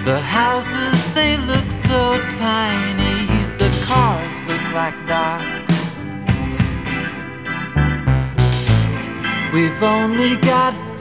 The houses, they look so tiny. The cars look like dots. We've only got